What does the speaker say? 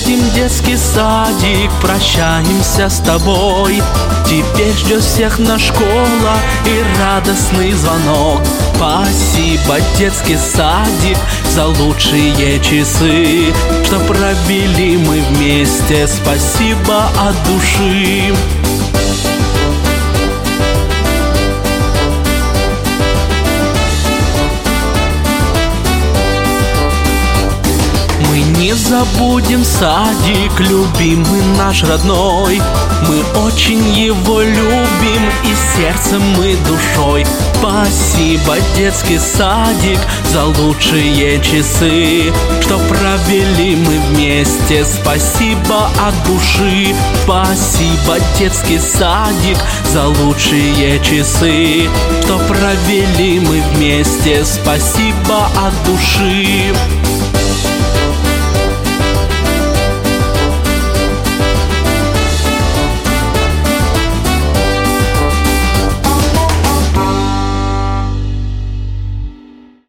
уходим в детский садик, прощаемся с тобой. Теперь ждет всех на школа и радостный звонок. Спасибо, детский садик, за лучшие часы, что провели мы вместе. Спасибо от души. Мы не забудем садик, любимый наш родной. Мы очень его любим и сердцем, и душой. Спасибо, детский садик, за лучшие часы, что провели мы вместе. Спасибо от души. Спасибо, детский садик, за лучшие часы, что провели мы вместе. Спасибо от души.